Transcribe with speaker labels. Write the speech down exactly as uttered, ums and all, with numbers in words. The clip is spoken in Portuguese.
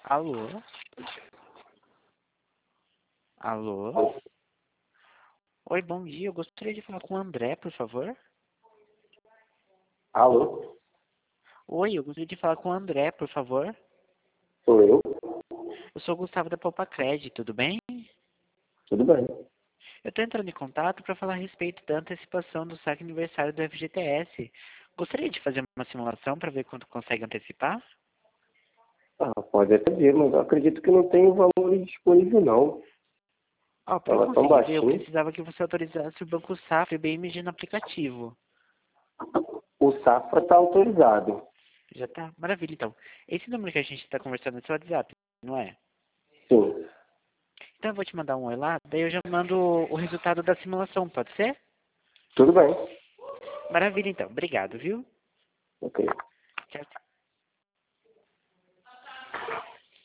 Speaker 1: Alô? Alô? Oi, bom dia. Eu gostaria de falar com o André, por favor.
Speaker 2: Alô?
Speaker 1: Oi, eu gostaria de falar com o André, por favor.
Speaker 2: Sou eu?
Speaker 1: Eu sou o Gustavo da Poupa Cred, tudo bem?
Speaker 2: Tudo bem.
Speaker 1: Eu estou entrando em contato para falar a respeito da antecipação do saque aniversário do F G T S. Gostaria de fazer uma simulação para ver quanto consegue antecipar?
Speaker 2: Ah, pode até ver, mas eu acredito que não tem valor disponível, não.
Speaker 1: Ó, para eu
Speaker 2: Tava tão
Speaker 1: conseguir ver, eu
Speaker 2: baixinho.
Speaker 1: precisava que você autorizasse o Banco Safra e o B M G no aplicativo.
Speaker 2: O Safra está autorizado.
Speaker 1: Já tá? Maravilha, então. Esse número que a gente está conversando é seu WhatsApp, não é?
Speaker 2: Sim.
Speaker 1: Então eu vou te mandar um oi lá, daí eu já mando o resultado da simulação, pode ser?
Speaker 2: Tudo bem.
Speaker 1: Maravilha, então. Obrigado, viu?
Speaker 2: Ok.
Speaker 1: Tchau, tchau.